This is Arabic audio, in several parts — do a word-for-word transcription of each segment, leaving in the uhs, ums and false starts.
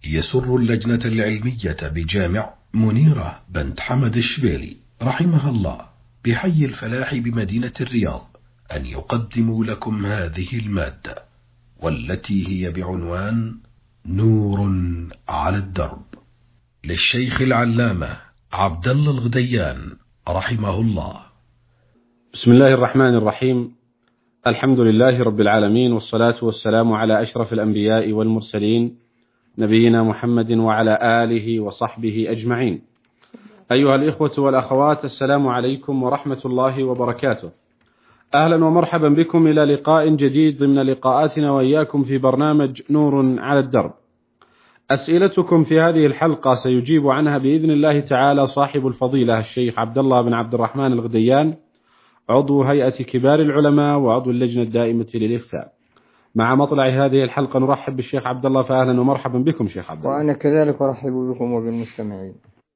يسر اللجنة العلمية بجامع منيرة بنت حمد الشبيلي رحمها الله بحي الفلاح بمدينة الرياض أن يقدموا لكم هذه المادة، والتي هي بعنوان نور على الدرب، للشيخ العلامة عبد الله الغديان رحمه الله. بسم الله الرحمن الرحيم. الحمد لله رب العالمين، والصلاة والسلام على أشرف الأنبياء والمرسلين نبينا محمد وعلى آله وصحبه أجمعين. أيها الإخوة والأخوات، السلام عليكم ورحمة الله وبركاته. أهلا ومرحبا بكم إلى لقاء جديد ضمن لقاءاتنا وإياكم في برنامج نور على الدرب. أسئلتكم في هذه الحلقة سيجيب عنها بإذن الله تعالى صاحب الفضيلة الشيخ عبد الله بن عبد الرحمن الغديان، عضو هيئة كبار العلماء وعضو اللجنة الدائمة للإفتاء. مع مطلع هذه الحلقة نرحب بالشيخ عبد الله، فأهلا ومرحبا بكم شيخ عبد الله. وأنا كذلك أرحب بكم وبالمستمعين.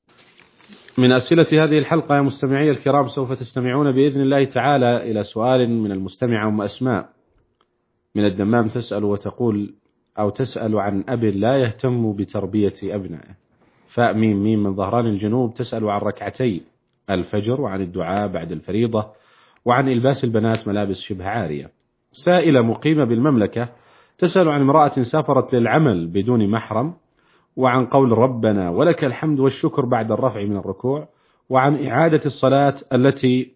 من أسئلة هذه الحلقة يا مستمعي الكرام سوف تستمعون بإذن الله تعالى إلى سؤال من المستمعة أم أسماء من الدمام، تسأل وتقول أو تسأل عن أب لا يهتم بتربية أبنائه. فاء ميم ميم من ظهران الجنوب تسأل عن ركعتي الفجر وعن الدعاء بعد الفريضة وعن إلباس البنات ملابس شبه عارية. سائلة مقيمة بالمملكة تسأل عن امرأة سافرت للعمل بدون محرم، وعن قول ربنا ولك الحمد والشكر بعد الرفع من الركوع، وعن إعادة الصلاة التي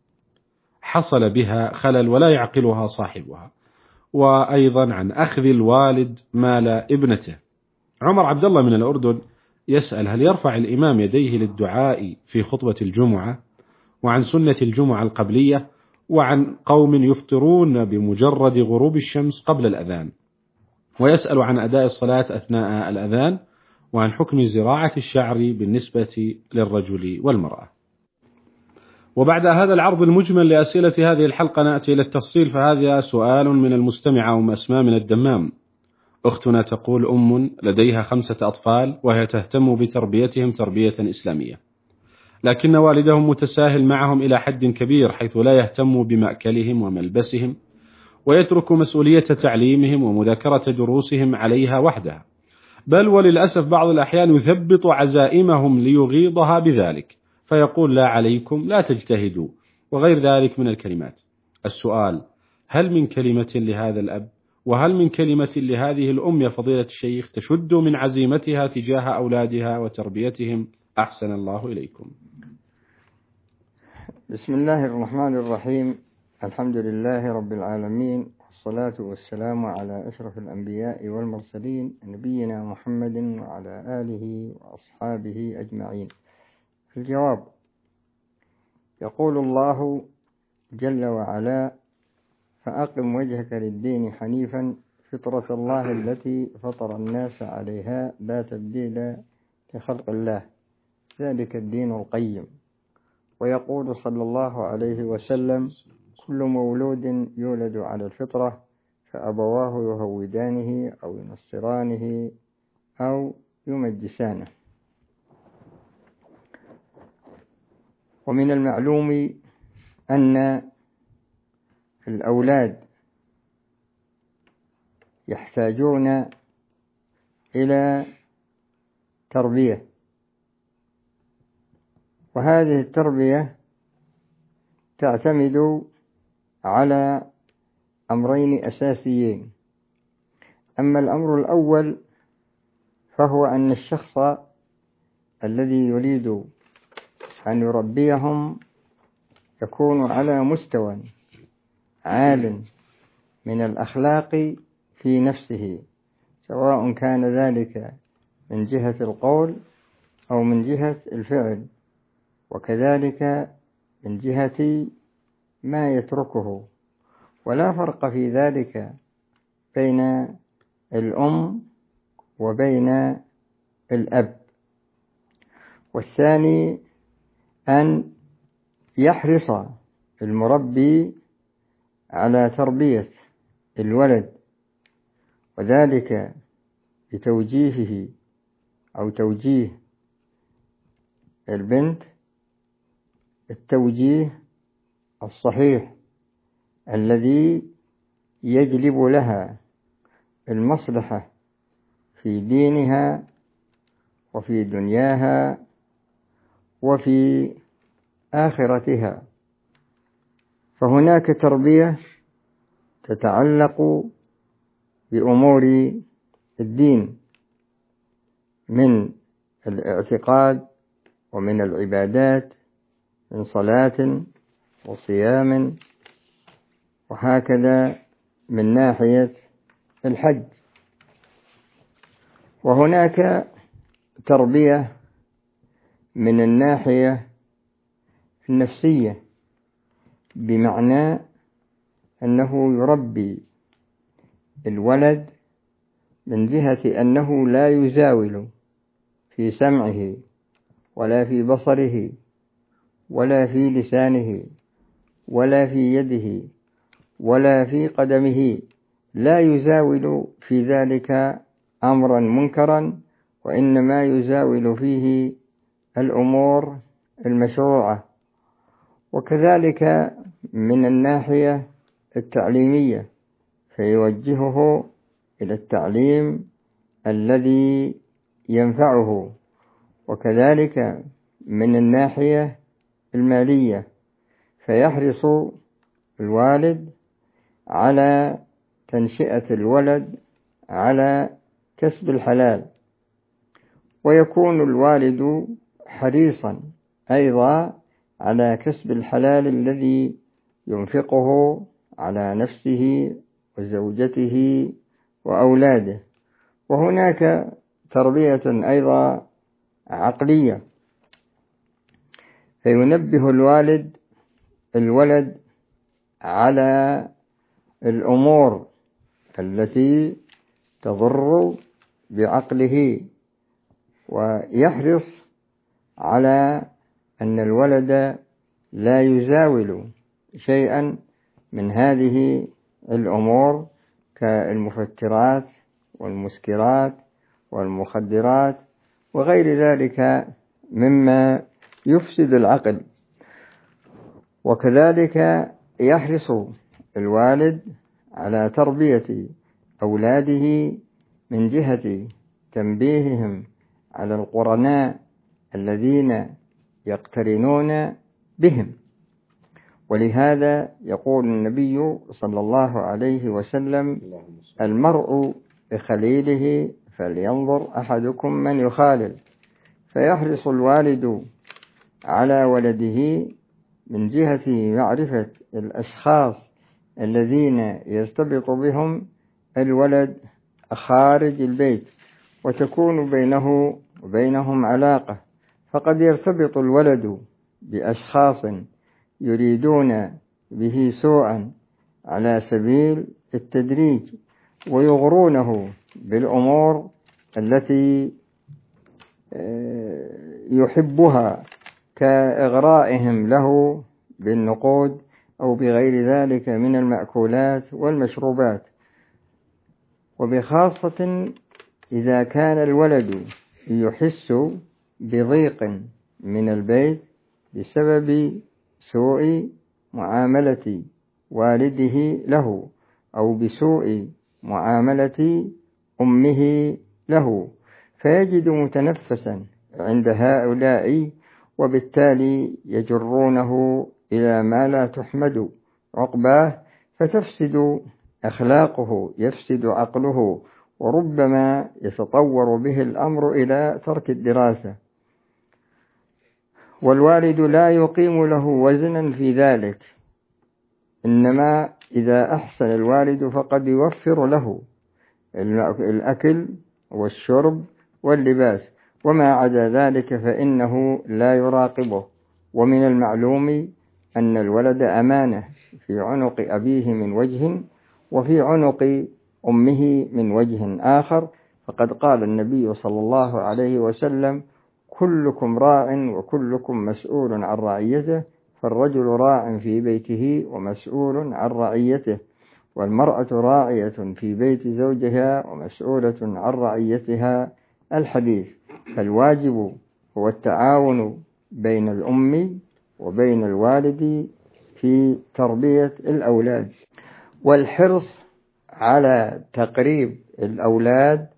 حصل بها خلل ولا يعقلها صاحبها، وأيضا عن أخذ الوالد مال ابنته. عمر عبد الله من الأردن يسأل هل يرفع الإمام يديه للدعاء في خطبة الجمعة، وعن سنة الجمعة القبلية، وعن قوم يفطرون بمجرد غروب الشمس قبل الأذان، ويسأل عن أداء الصلاة أثناء الأذان، وعن حكم زراعة الشعر بالنسبة للرجل والمرأة. وبعد هذا العرض المجمل لأسئلة هذه الحلقة نأتي إلى التفصيل، فهذا سؤال من المستمعة أم أسماء من الدمام. أختنا تقول أم لديها خمسة أطفال وهي تهتم بتربيتهم تربية إسلامية، لكن والدهم متساهل معهم إلى حد كبير، حيث لا يهتم بمأكلهم وملبسهم، ويترك مسؤولية تعليمهم ومذاكرة دروسهم عليها وحدها، بل وللأسف بعض الأحيان يثبط عزائمهم ليغيظها بذلك، فيقول لا عليكم لا تجتهدوا وغير ذلك من الكلمات. السؤال: هل من كلمة لهذا الأب وهل من كلمة لهذه الأم يا فضيلة الشيخ تشد من عزيمتها تجاه أولادها وتربيتهم؟ أحسن الله إليكم. بسم الله الرحمن الرحيم. الحمد لله رب العالمين، والصلاة والسلام على أشرف الأنبياء والمرسلين نبينا محمد وعلى آله وأصحابه أجمعين. في الجواب: يقول الله جل وعلا: فأقم وجهك للدين حنيفا فطرة الله التي فطر الناس عليها لا تبديل لخلق الله ذلك الدين القيم. ويقول صلى الله عليه وسلم: كل مولود يولد على الفطرة فأبواه يهودانه أو ينصرانه أو يمجسانه. ومن المعلوم أن الأولاد يحتاجون إلى تربية، وهذه التربية تعتمد على أمرين أساسيين. أما الأمر الأول فهو أن الشخص الذي يريد أن يربيهم يكون على مستوى عال من الأخلاق في نفسه، سواء كان ذلك من جهة القول أو من جهة الفعل، وكذلك من جهة ما يتركه. ولا فرق في ذلك بين الأم وبين الأب. والثاني أن يحرص المربي على تربية الولد، وذلك بتوجيهه أو توجيه البنت التوجيه الصحيح الذي يجلب لها المصلحة في دينها وفي دنياها وفي آخرتها. فهناك تربية تتعلق بأمور الدين من الاعتقاد ومن العبادات، من صلاة وصيام، وهكذا من ناحية الحج. وهناك تربية من الناحية النفسية، بمعنى أنه يربي الولد من جهة أنه لا يزاول في سمعه ولا في بصره ولا في لسانه ولا في يده ولا في قدمه، لا يزاول في ذلك أمرا منكرا، وإنما يزاول فيه الأمور المشروعة. وكذلك من الناحية التعليمية، فيوجهه إلى التعليم الذي ينفعه. وكذلك من الناحية المالية، فيحرص الوالد على تنشئة الولد على كسب الحلال، ويكون الوالد حريصا أيضا على كسب الحلال الذي ينفقه على نفسه وزوجته وأولاده. وهناك تربية أيضا عقلية، فينبه الوالد الولد على الأمور التي تضر بعقله، ويحرص على أن الولد لا يزاول شيئا من هذه الأمور كالمفترات والمسكرات والمخدرات وغير ذلك مما يفسد العقل. وكذلك يحرص الوالد على تربية أولاده من جهة تنبيههم على القرناء الذين يقترنون بهم. ولهذا يقول النبي صلى الله عليه وسلم: المرء بخليله فلينظر أحدكم من يخالل. فيحرص الوالد على ولده من جهة معرفة الأشخاص الذين يرتبط بهم الولد خارج البيت، وتكون بينه وبينهم علاقة. فقد يرتبط الولد بأشخاص يريدون به سوءا على سبيل التدريج، ويغرونه بالأمور التي يحبها كإغرائهم له بالنقود أو بغير ذلك من المأكولات والمشروبات. وبخاصة إذا كان الولد يحس بضيق من البيت بسبب سوء معاملة والده له أو بسوء معاملة أمه له، فيجد متنفسا عند هؤلاء، وبالتالي يجرونه إلى ما لا تحمد عقباه، فتفسد أخلاقه، يفسد عقله، وربما يتطور به الأمر إلى ترك الدراسة. والوالد لا يقيم له وزنا في ذلك، إنما إذا أحسن الوالد فقد يوفر له الأكل والشرب واللباس، وما عدا ذلك فإنه لا يراقبه. ومن المعلوم أن الولد أمانة في عنق أبيه من وجه، وفي عنق أمه من وجه آخر. فقد قال النبي صلى الله عليه وسلم: كلكم راع وكلكم مسؤول عن رعيته، فالرجل راع في بيته ومسؤول عن رعيته، والمرأة راعية في بيت زوجها ومسؤولة عن رعيتها. الحديث. فالواجب هو التعاون بين الأم وبين الوالد في تربية الأولاد، والحرص على تقريب الأولاد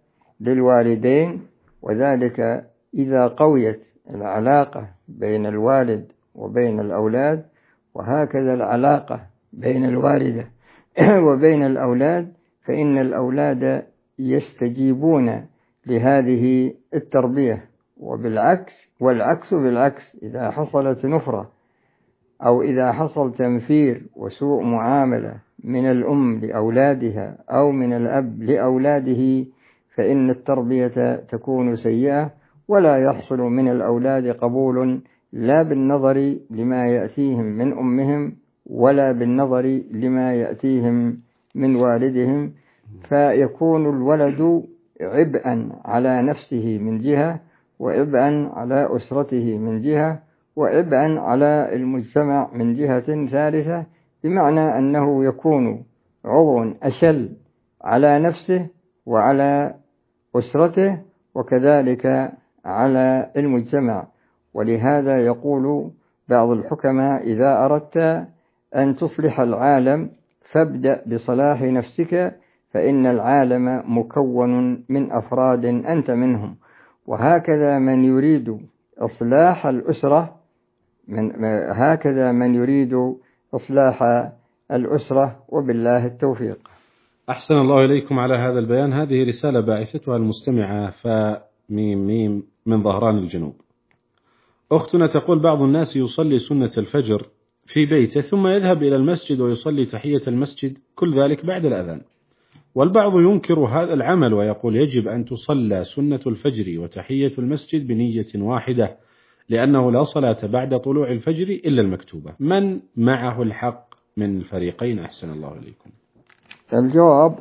للوالدين، وذلك إذا قويت العلاقة بين الوالد وبين الأولاد، وهكذا العلاقة بين الوالدة وبين الأولاد، فإن الأولاد يستجيبون لهذه التربية. وبالعكس والعكس بالعكس، إذا حصلت نفرة أو إذا حصل تنفير وسوء معاملة من الأم لأولادها أو من الأب لأولاده، فإن التربية تكون سيئة، ولا يحصل من الأولاد قبول لا بالنظر لما يأتيهم من أمهم ولا بالنظر لما يأتيهم من والدهم، فيكون الولد عبئا على نفسه من جهة، وعبئا على أسرته من جهة، وعبئا على المجتمع من جهة ثالثة، بمعنى أنه يكون عضو أشل على نفسه وعلى أسرته وكذلك على المجتمع. ولهذا يقول بعض الحكماء: إذا أردت أن تصلح العالم فابدأ بصلاح نفسك، فإن العالم مكون من أفراد أنت منهم. وهكذا من يريد إصلاح الأسرة من هكذا من يريد إصلاح الأسرة، وبالله التوفيق. أحسن الله إليكم على هذا البيان. هذه رسالة باعثتها المستمعة فميم ميم من ظهران الجنوب. أختنا تقول: بعض الناس يصلي سنة الفجر في بيته ثم يذهب إلى المسجد ويصلي تحية المسجد، كل ذلك بعد الأذان، والبعض ينكر هذا العمل ويقول يجب أن تصلى سنة الفجر وتحية المسجد بنية واحدة، لأنه لا صلاة بعد طلوع الفجر إلا المكتوبة. من معه الحق من الفريقين؟ أحسن الله إليكم. الجواب: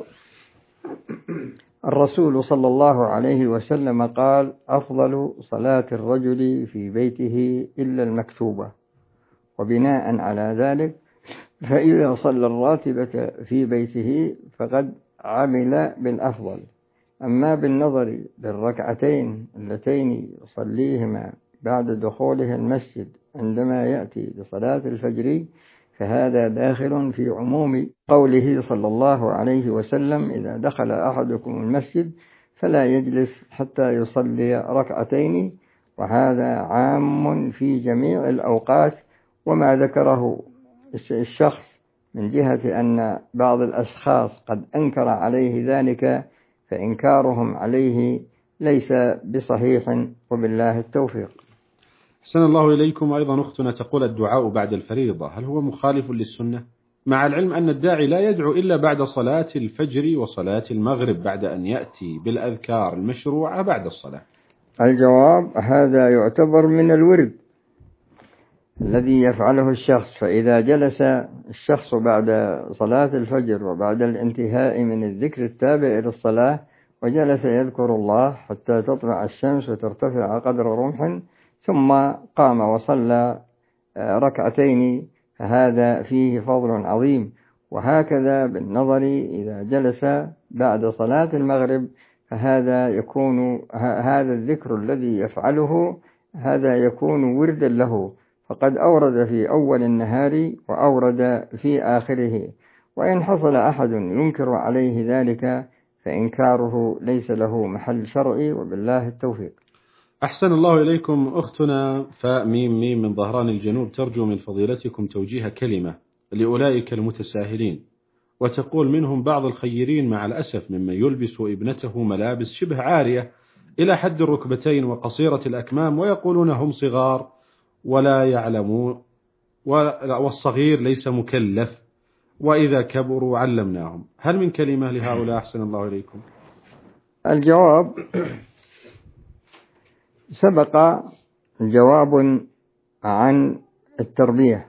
الرسول صلى الله عليه وسلم قال: أفضل صلاة الرجل في بيته إلا المكتوبة. وبناء على ذلك فإذا صلى الراتبة في بيته فقد عمل بالأفضل. أما بالنظر للركعتين اللتين يصليهما بعد دخوله المسجد عندما يأتي لصلاة الفجر، فهذا داخل في عموم قوله صلى الله عليه وسلم: إذا دخل أحدكم المسجد فلا يجلس حتى يصلي ركعتين. وهذا عام في جميع الأوقات. وما ذكره الشخص من جهة أن بعض الأشخاص قد أنكر عليه ذلك، فإنكارهم عليه ليس بصحيح، وبالله التوفيق. أحسن الله إليكم. أيضا أختنا تقول: الدعاء بعد الفريضة هل هو مخالف للسنة؟ مع العلم أن الداعي لا يدعو إلا بعد صلاة الفجر وصلاة المغرب بعد أن يأتي بالأذكار المشروعة بعد الصلاة. الجواب: هذا يعتبر من الورد الذي يفعله الشخص. فإذا جلس الشخص بعد صلاة الفجر وبعد الانتهاء من الذكر التابع إلى الصلاة وجلس يذكر الله حتى تطلع الشمس وترتفع قدر رمح، ثم قام وصلى ركعتين، فهذا فيه فضل عظيم. وهكذا بالنظر إذا جلس بعد صلاة المغرب، فهذا يكون هذا الذكر الذي يفعله هذا يكون وردا له، فقد أورد في أول النهار وأورد في آخره. وإن حصل أحد ينكر عليه ذلك فإنكاره ليس له محل شرعي، وبالله التوفيق. أحسن الله إليكم. أختنا فميم ميم من ظهران الجنوب ترجو من فضيلتكم توجيه كلمة لأولئك المتساهلين، وتقول: منهم بعض الخيرين مع الأسف ممن يلبس ابنته ملابس شبه عارية إلى حد الركبتين وقصيرة الأكمام، ويقولون هم صغار ولا يعلمون، والصغير ليس مكلف، وإذا كبروا علمناهم. هل من كلمة لهؤلاء؟ أحسن الله إليكم. الجواب: سبق جواب عن التربية،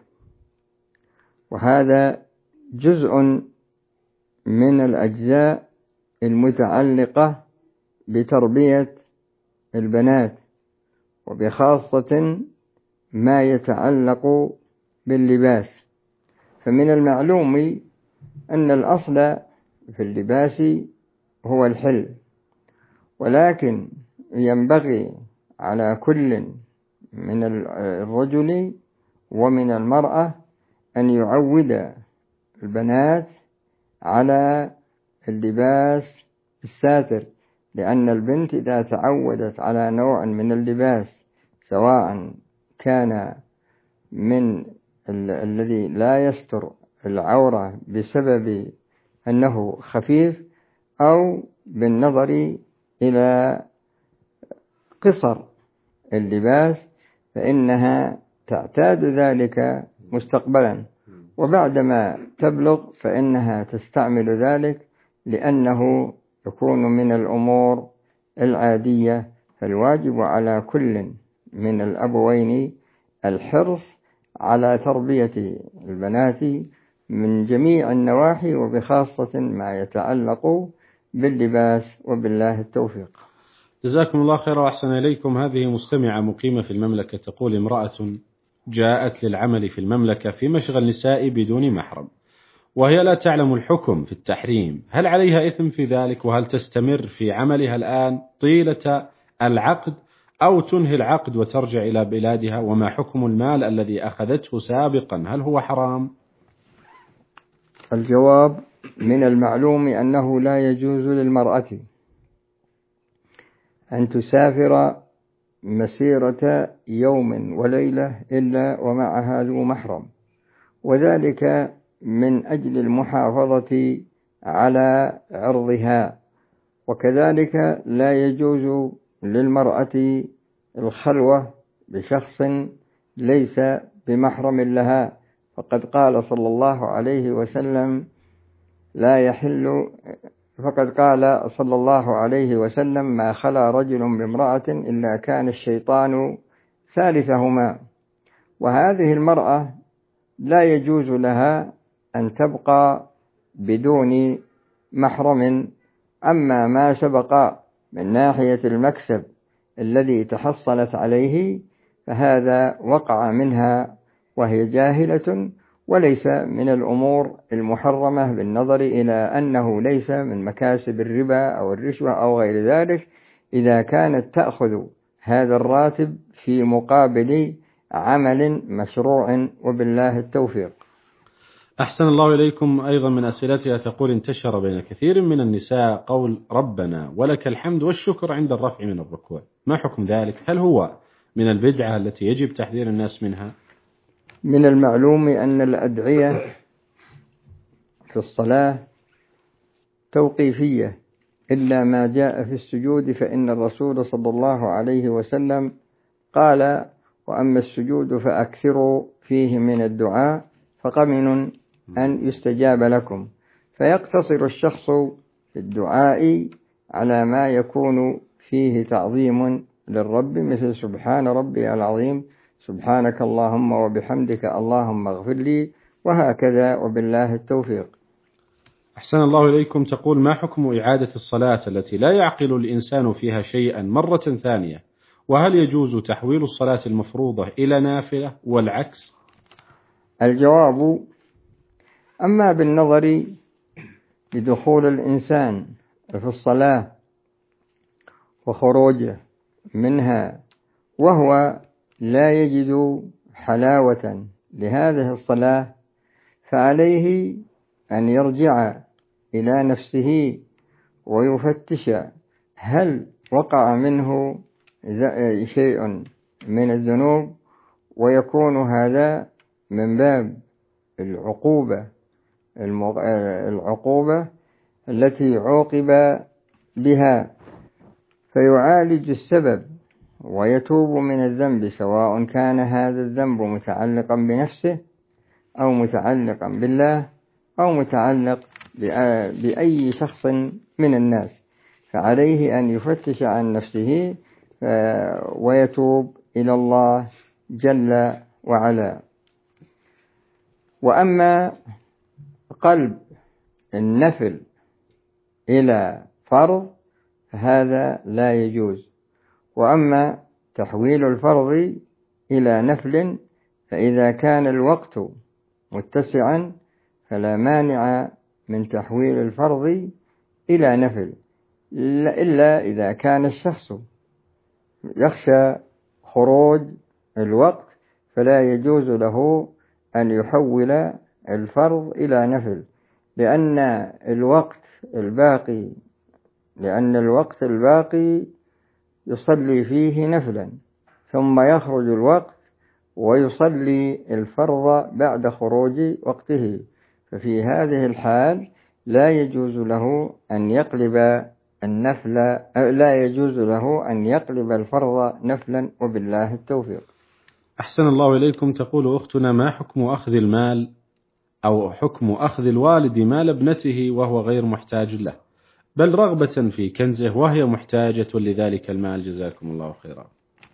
وهذا جزء من الأجزاء المتعلقة بتربية البنات، وبخاصة ما يتعلق باللباس. فمن المعلوم أن الأصل في اللباس هو الحل، ولكن ينبغي على كل من الرجل ومن المرأة أن يعود البنات على اللباس الساتر، لأن البنت إذا تعودت على نوع من اللباس سواء كان من ال الذي لا يستر العورة بسبب أنه خفيف أو بالنظر إلى قصر اللباس، فإنها تعتاد ذلك مستقبلا، وبعدما تبلغ فإنها تستعمل ذلك لأنه يكون من الأمور العادية. فالواجب على كل من الأبوين الحرص على تربية البنات من جميع النواحي، وبخاصة ما يتعلق باللباس، وبالله التوفيق. جزاكم الله خيرا وأحسن إليكم. هذه مستمعة مقيمة في المملكة تقول: امرأة جاءت للعمل في المملكة في مشغل نسائي بدون محرم، وهي لا تعلم الحكم في التحريم، هل عليها إثم في ذلك؟ وهل تستمر في عملها الآن طيلة العقد أو تنهي العقد وترجع إلى بلادها؟ وما حكم المال الذي أخذته سابقا، هل هو حرام؟ الجواب: من المعلوم أنه لا يجوز للمرأة أن تسافر مسيرة يوم وليلة إلا ومعها ذو محرم، وذلك من أجل المحافظة على عرضها. وكذلك لا يجوز للمرأة الخلوة بشخص ليس بمحرم لها، فقد قال صلى الله عليه وسلم لا يحل فقد قال صلى الله عليه وسلم: ما خلا رجل بامرأة إلا كان الشيطان ثالثهما. وهذه المرأة لا يجوز لها أن تبقى بدون محرم. أما ما سبق من ناحية المكسب الذي تحصلت عليه فهذا وقع منها وهي جاهلة، وليس من الأمور المحرمة بالنظر إلى أنه ليس من مكاسب الربا أو الرشوة أو غير ذلك، إذا كانت تأخذ هذا الراتب في مقابل عمل مشروع، وبالله التوفيق. أحسن الله إليكم. أيضا من أسئلتها تقول: انتشر بين كثير من النساء قول ربنا ولك الحمد والشكر عند الرفع من الركوع، ما حكم ذلك؟ هل هو من البدعة التي يجب تحذير الناس منها؟ من المعلوم أن الأدعية في الصلاة توقيفية إلا ما جاء في السجود، فإن الرسول صلى الله عليه وسلم قال: وأما السجود فأكثروا فيه من الدعاء فقمن أن يستجاب لكم. فيقتصر الشخص في الدعاء على ما يكون فيه تعظيم للرب، مثل سبحان ربي العظيم، سبحانك اللهم وبحمدك اللهم اغفر لي، وهكذا، وبالله التوفيق. أحسن الله إليكم. تقول: ما حكم إعادة الصلاة التي لا يعقل الإنسان فيها شيئا مرة ثانية؟ وهل يجوز تحويل الصلاة المفروضة إلى نافلة والعكس؟ الجواب: أما بالنظر لدخول الإنسان في الصلاة وخروجه منها وهو لا يجد حلاوة لهذه الصلاة، فعليه أن يرجع إلى نفسه ويفتش هل وقع منه شيء من الذنوب، ويكون هذا من باب العقوبة العقوبة التي عوقب بها، فيعالج السبب ويتوب من الذنب، سواء كان هذا الذنب متعلقا بنفسه أو متعلقا بالله أو متعلق بأي شخص من الناس، فعليه أن يفتش عن نفسه ويتوب إلى الله جل وعلا. وأما قلب النفل إلى فرض فهذا لا يجوز، وأما تحويل الفرض إلى نفل فإذا كان الوقت متسعا فلا مانع من تحويل الفرض إلى نفل، إلا إذا كان الشخص يخشى خروج الوقت فلا يجوز له أن يحول الفرض إلى نفل، لأن الوقت الباقي لأن الوقت الباقي يصلي فيه نفلا، ثم يخرج الوقت ويصلي الفرض بعد خروج وقته، ففي هذه الحال لا يجوز له أن يقلب النفل لا يجوز له أن يقلب الفرض نفلا، وبالله التوفيق. أحسن الله إليكم. تقول أختنا: ما حكم أخذ المال أو حكم أخذ الوالد مال ابنته وهو غير محتاج له، بل رغبة في كنزه وهي محتاجة لذلك المال؟ جزاكم الله خيرا.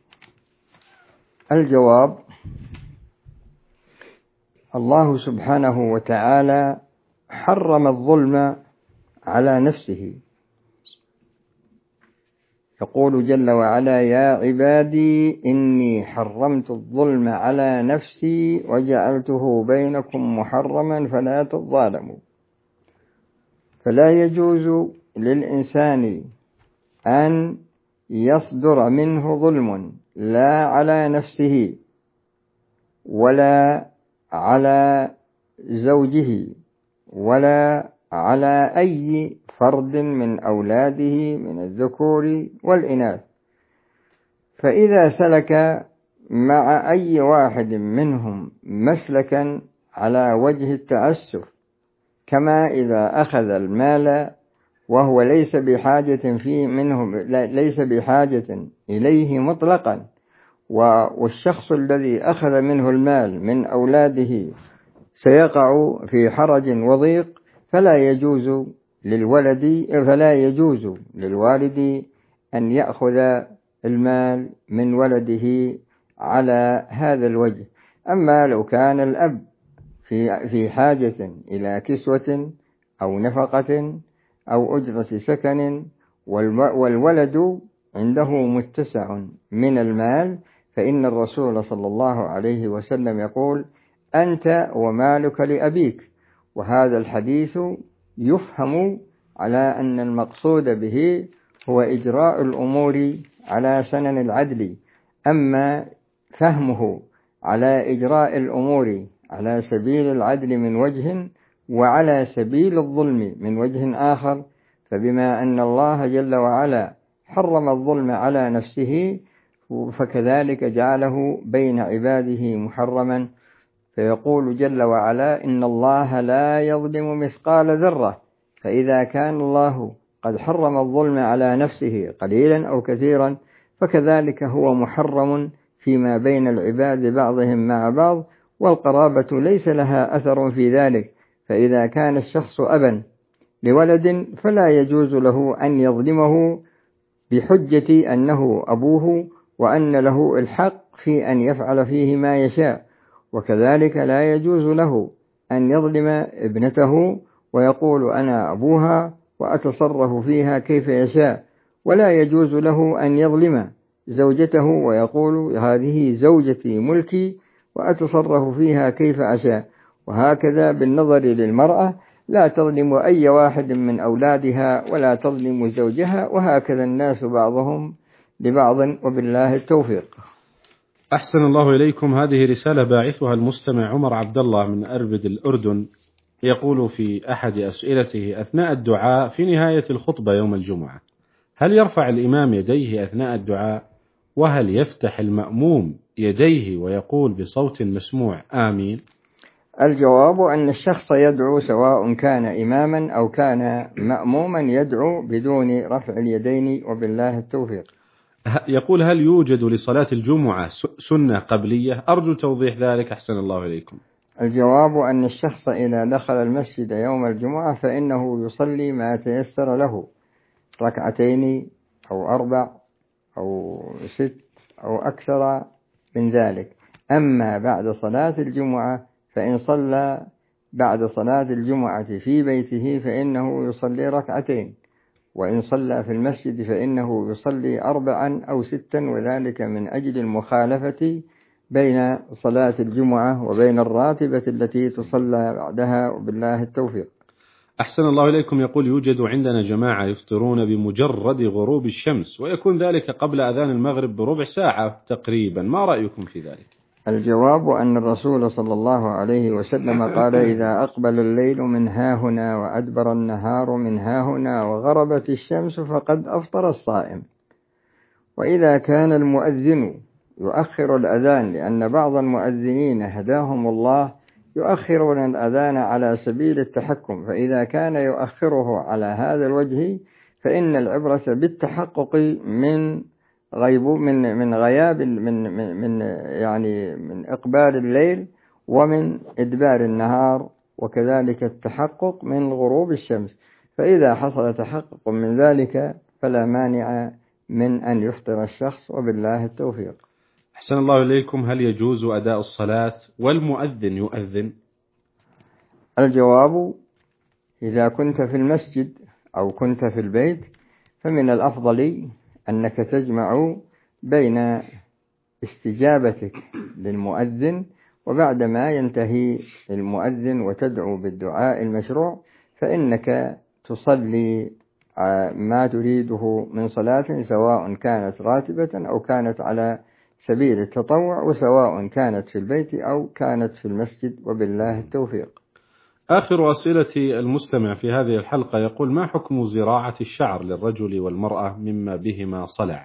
الجواب: الله سبحانه وتعالى حرم الظلم على نفسه، يقول جل وعلا: يا عبادي إني حرمت الظلم على نفسي وجعلته بينكم محرما فلا تظالموا. فلا يجوز للإنسان أن يصدر منه ظلم لا على نفسه ولا على زوجه ولا على أي فرد من أولاده من الذكور والإناث. فإذا سلك مع أي واحد منهم مسلكا على وجه التعسف، كما إذا أخذ المال وهو ليس بحاجة فيه منه ليس بحاجة إليه مطلقا، والشخص الذي أخذ منه المال من أولاده سيقع في حرج وضيق، فلا يجوز للولد فلا يجوز للوالد أن يأخذ المال من ولده على هذا الوجه. أما لو كان الأب في في حاجة إلى كسوة أو نفقة أو أجرة سكن والولد عنده متسع من المال، فإن الرسول صلى الله عليه وسلم يقول: أنت ومالك لأبيك. وهذا الحديث يفهم على أن المقصود به هو إجراء الأمور على سنن العدل. أما فهمه على إجراء الأمور على سبيل العدل من وجه وعلى سبيل الظلم من وجه آخر، فبما أن الله جل وعلا حرم الظلم على نفسه فكذلك جعله بين عباده محرما، فيقول جل وعلا: إن الله لا يظلم مثقال ذرة. فإذا كان الله قد حرم الظلم على نفسه قليلا أو كثيرا، فكذلك هو محرم فيما بين العباد بعضهم مع بعض، والقرابة ليس لها أثر في ذلك. فإذا كان الشخص أبا لولد فلا يجوز له أن يظلمه بحجة أنه أبوه وأن له الحق في أن يفعل فيه ما يشاء، وكذلك لا يجوز له أن يظلم ابنته ويقول: أنا أبوها وأتصرف فيها كيف يشاء، ولا يجوز له أن يظلم زوجته ويقول: هذه زوجتي ملكي وأتصرف فيها كيف أشاء. وهكذا بالنظر للمرأة لا تظلم أي واحد من أولادها ولا تظلم زوجها، وهكذا الناس بعضهم لبعض، وبالله التوفيق. أحسن الله إليكم. هذه رسالة باعثها المستمع عمر عبد الله من أربد الأردن، يقول في أحد أسئلته: أثناء الدعاء في نهاية الخطبة يوم الجمعة، هل يرفع الإمام يديه أثناء الدعاء؟ وهل يفتح المأموم يديه ويقول بصوت مسموع آمين؟ الجواب أن الشخص يدعو سواء كان إماما أو كان مأموما، يدعو بدون رفع اليدين، وبالله التوفيق. يقول: هل يوجد لصلاة الجمعة سنة قبلية؟ أرجو توضيح ذلك أحسن الله إليكم. الجواب أن الشخص إذا دخل المسجد يوم الجمعة فإنه يصلي ما تيسر له، ركعتين أو أربع أو ست أو أكثر من ذلك. أما بعد صلاة الجمعة فإن صلى بعد صلاة الجمعة في بيته فإنه يصلي ركعتين، وإن صلى في المسجد فإنه يصلي أربعا أو ستا، وذلك من أجل المخالفة بين صلاة الجمعة وبين الراتبة التي تصلى بعدها، وبالله التوفيق. أحسن الله إليكم. يقول: يوجد عندنا جماعة يفطرون بمجرد غروب الشمس، ويكون ذلك قبل أذان المغرب بربع ساعة تقريبا، ما رأيكم في ذلك؟ الجواب أن الرسول صلى الله عليه وسلم قال: إذا أقبل الليل من هاهنا وأدبر النهار من هاهنا وغربت الشمس فقد أفطر الصائم. وإذا كان المؤذن يؤخر الأذان، لأن بعض المؤذنين هداهم الله يؤخرون الأذان على سبيل التحكم، فإذا كان يؤخره على هذا الوجه فإن العبرة بالتحقق من غيب من من غياب من من, من يعني من إقبال الليل ومن إدبار النهار، وكذلك التحقق من غروب الشمس. فإذا حصل تحقق من ذلك فلا مانع من أن يفطر الشخص، وبالله التوفيق. أحسن الله إليكم. هل يجوز أداء الصلاة والمؤذن يؤذن؟ الجواب: إذا كنت في المسجد أو كنت في البيت فمن الأفضل أنك تجمع بين استجابتك للمؤذن وبعدما ينتهي المؤذن وتدعو بالدعاء المشروع، فإنك تصلي ما تريده من صلاة، سواء كانت راتبة أو كانت على سبيل التطوع، وسواء كانت في البيت أو كانت في المسجد، وبالله التوفيق. آخر أسئلة المستمع في هذه الحلقة يقول: ما حكم زراعة الشعر للرجل والمرأة مما بهما صلع؟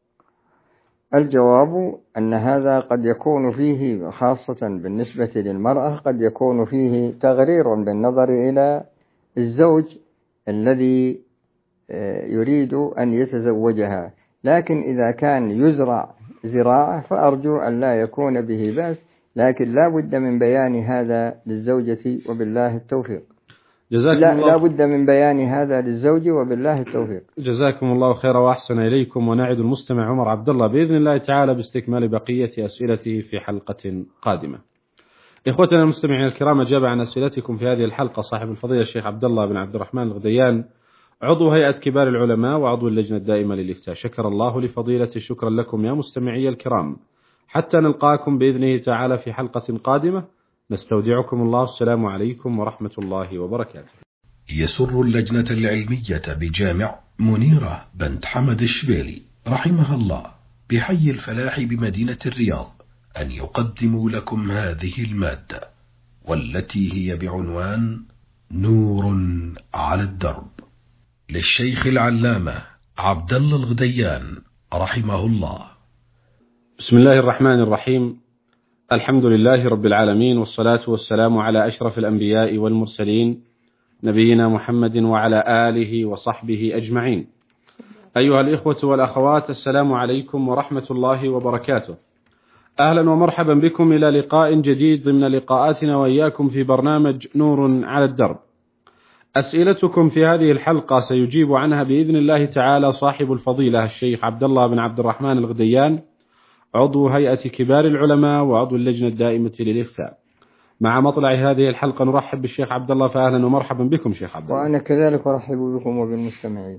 الجواب أن هذا قد يكون فيه، خاصة بالنسبة للمرأة، قد يكون فيه تغرير بالنظر إلى الزوج الذي يريد أن يتزوجها، لكن إذا كان يزرع زراعة فأرجو أن لا يكون به بأس، لكن لا بد من بيان هذا للزوجة، وبالله التوفيق. جزاكم لا, الله لا بد من بيان هذا للزوج، وبالله التوفيق. جزاكم الله خيرا وأحسن إليكم، ونعد المستمع عمر عبد الله بإذن الله تعالى باستكمال بقية أسئلته في حلقة قادمة. إخوتنا المستمعين الكرام، أجاب عن أسئلتكم في هذه الحلقة صاحب الفضيلة الشيخ عبد الله بن عبد الرحمن الغديان، عضو هيئة كبار العلماء وعضو اللجنة الدائمة للإفتاء. شكر الله لفضيلته. شكرا لكم يا مستمعي الكرام، حتى نلقاكم بإذنه تعالى في حلقة قادمة. نستودعكم الله. السلام عليكم ورحمة الله وبركاته. يسر اللجنة العلمية بجامع منيرة بنت حمد الشبيلي رحمها الله بحي الفلاح بمدينة الرياض أن يقدموا لكم هذه المادة، والتي هي بعنوان نور على الدرب، للشيخ العلامة عبد الله الغديان رحمه الله. بسم الله الرحمن الرحيم. الحمد لله رب العالمين، والصلاة والسلام على أشرف الأنبياء والمرسلين، نبينا محمد وعلى آله وصحبه أجمعين. أيها الإخوة والأخوات، السلام عليكم ورحمة الله وبركاته. أهلا ومرحبا بكم إلى لقاء جديد ضمن لقاءاتنا وإياكم في برنامج نور على الدرب. أسئلتكم في هذه الحلقة سيجيب عنها بإذن الله تعالى صاحب الفضيلة الشيخ عبد الله بن عبد الرحمن الغديان، عضو هيئة كبار العلماء وعضو اللجنة الدائمة للإفتاء. مع مطلع هذه الحلقة نرحب بالشيخ عبد الله، فأهلا ومرحبا بكم شيخ عبد الله. وأنا كذلك أرحب بكم وبالمستمعين.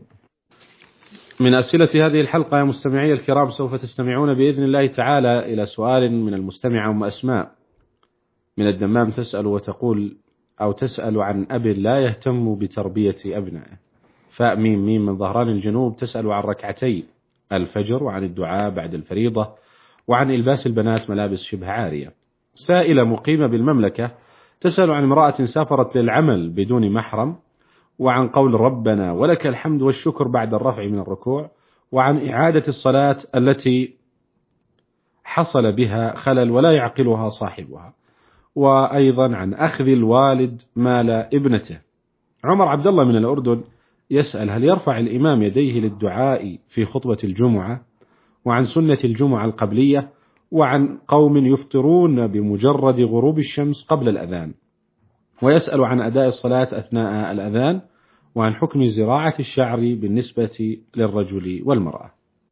من أسئلة هذه الحلقة يا مستمعي الكرام سوف تستمعون بإذن الله تعالى إلى سؤال من المستمعة أم أسماء من الدمام، تسأل وتقول أو تسأل عن أب لا يهتم بتربية أبنائه. فاء ميم ميم من ظهران الجنوب، تسأل عن ركعتي الفجر وعن الدعاء بعد الفريضة وعن إلباس البنات ملابس شبه عارية. سائلة مقيمة بالمملكة تسأل عن امرأة سافرت للعمل بدون محرم، وعن قول ربنا ولك الحمد والشكر بعد الرفع من الركوع، وعن إعادة الصلاة التي حصل بها خلل ولا يعقلها صاحبها، وأيضا عن أخذ الوالد مال ابنته. عمر عبد الله من الأردن يسأل: هل يرفع الإمام يديه للدعاء في خطبة الجمعة؟ وعن سنة الجمعة القبلية، وعن قوم يفطرون بمجرد غروب الشمس قبل الأذان. ويسأل عن أداء الصلاة أثناء الأذان، وعن حكم زراعة الشعر بالنسبة للرجل والمرأة.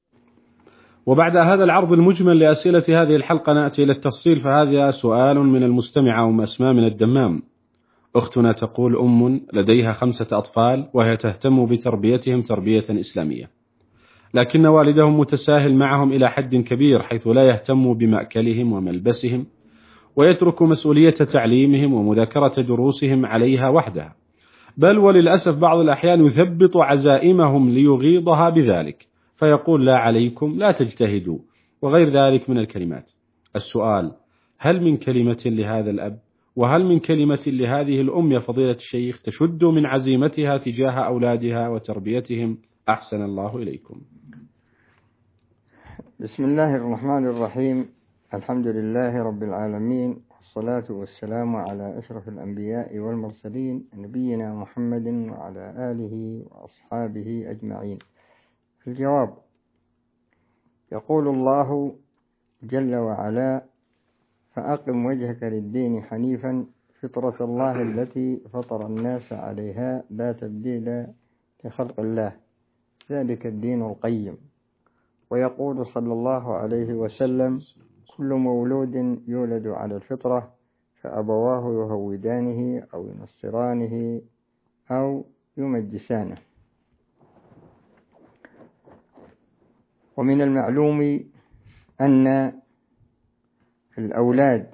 وبعد هذا العرض المجمل لأسئلة هذه الحلقة نأتي إلى التفصيل، فهذا سؤال من المستمعة أم أسماء من الدمام. أختنا تقول: أم لديها خمسة أطفال وهي تهتم بتربيتهم تربية إسلامية، لكن والدهم متساهل معهم إلى حد كبير، حيث لا يهتم بمأكلهم وملبسهم، ويترك مسؤولية تعليمهم ومذاكرة دروسهم عليها وحدها، بل وللأسف بعض الأحيان يثبط عزائمهم ليغيظها بذلك، فيقول: لا عليكم، لا تجتهدوا، وغير ذلك من الكلمات. السؤال: هل من كلمة لهذا الأب وهل من كلمة لهذه الأم يا فضيلة الشيخ تشد من عزيمتها تجاه أولادها وتربيتهم؟ أحسن الله إليكم. بسم الله الرحمن الرحيم. الحمد لله رب العالمين، والصلاة والسلام على أشرف الأنبياء والمرسلين نبينا محمد وعلى آله وأصحابه أجمعين. الجواب: يقول الله جل وعلا: فأقم وجهك للدين حنيفا فطرة الله التي فطر الناس عليها لا تبديل لخلق الله ذلك الدين القيم. ويقول صلى الله عليه وسلم: كل مولود يولد على الفطرة فأبواه يهودانه أو ينصرانه أو يمجسانه. ومن المعلوم أن الأولاد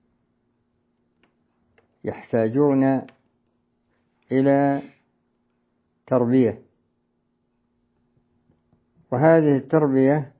يحتاجون إلى تربية، وهذه التربية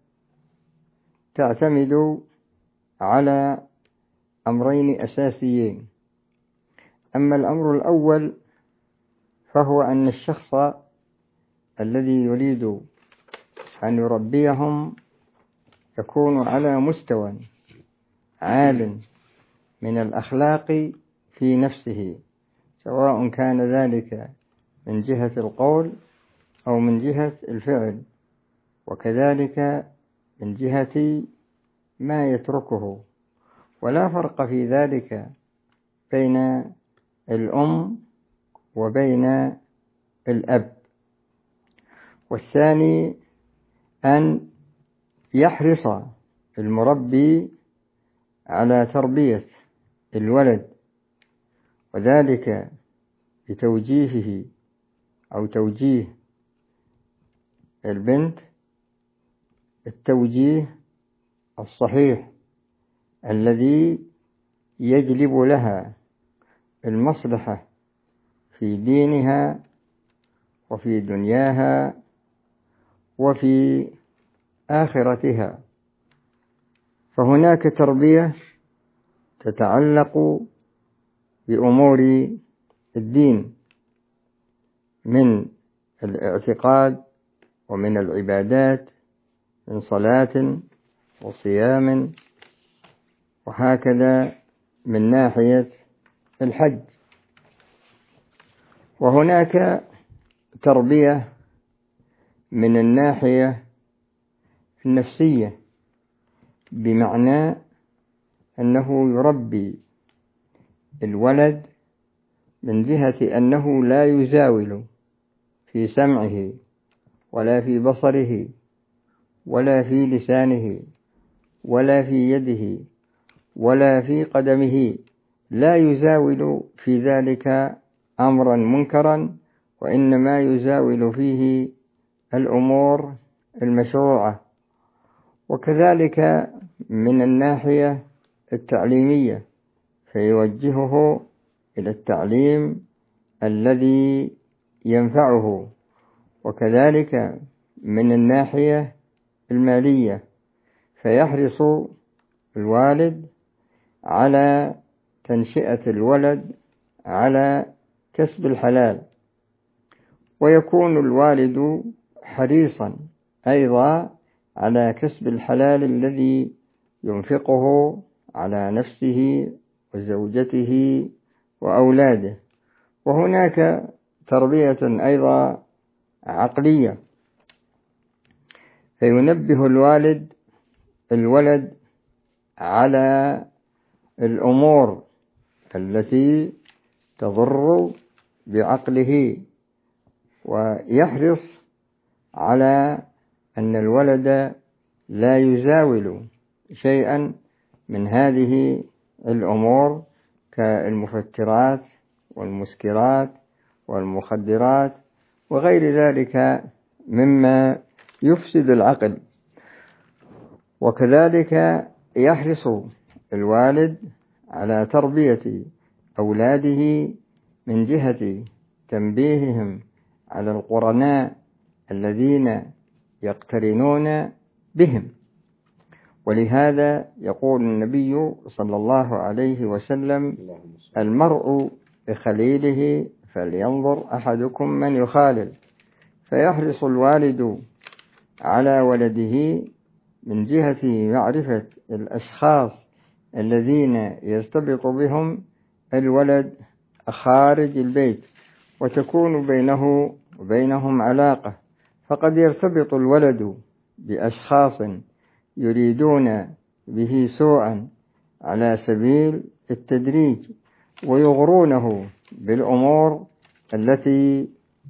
تعتمد على أمرين أساسيين. أما الأمر الأول فهو أن الشخص الذي يريد أن يربيهم يكون على مستوى عال من الأخلاق في نفسه، سواء كان ذلك من جهة القول أو من جهة الفعل، وكذلك من جهة ما يتركه. ولا فرق في ذلك بين الأم وبين الأب. والثاني أن يحرص المربي على تربية الولد، وذلك بتوجيهه أو توجيه البنت التوجيه الصحيح الذي يجلب لها المصلحة في دينها وفي دنياها وفي آخرتها. فهناك تربية تتعلق بأمور الدين من الاعتقاد ومن العبادات، من صلاة وصيام، وهكذا من ناحية الحج. وهناك تربية من الناحية النفسية، بمعنى أنه يربي الولد من جهة أنه لا يزاول في سمعه ولا في بصره ولا في لسانه ولا في يده ولا في قدمه، لا يزاول في ذلك أمرا منكرا، وإنما يزاول فيه الأمور المشروعة. وكذلك من الناحية التعليمية، فيوجهه إلى التعليم الذي ينفعه. وكذلك من الناحية المالية، فيحرص الوالد على تنشئة الولد على كسب الحلال، ويكون الوالد حريصا أيضا على كسب الحلال الذي ينفقه على نفسه وزوجته وأولاده. وهناك تربية أيضا عقلية، فينبه الوالد الولد على الأمور التي تضر بعقله، ويحرص على أن الولد لا يزاول شيئا من هذه الأمور كالمفترات والمسكرات والمخدرات وغير ذلك مما يفسد العقل. وكذلك يحرص الوالد على تربية أولاده من جهة تنبيههم على القرناء الذين يقترنون بهم. ولهذا يقول النبي صلى الله عليه وسلم: المرء بخليله فلينظر أحدكم من يخالل. فيحرص الوالد على ولده من جهة معرفة الأشخاص الذين يرتبط بهم الولد خارج البيت، وتكون بينه وبينهم علاقة. فقد يرتبط الولد بأشخاص يريدون به سوءا على سبيل التدريج، ويغرونه بالأمور التي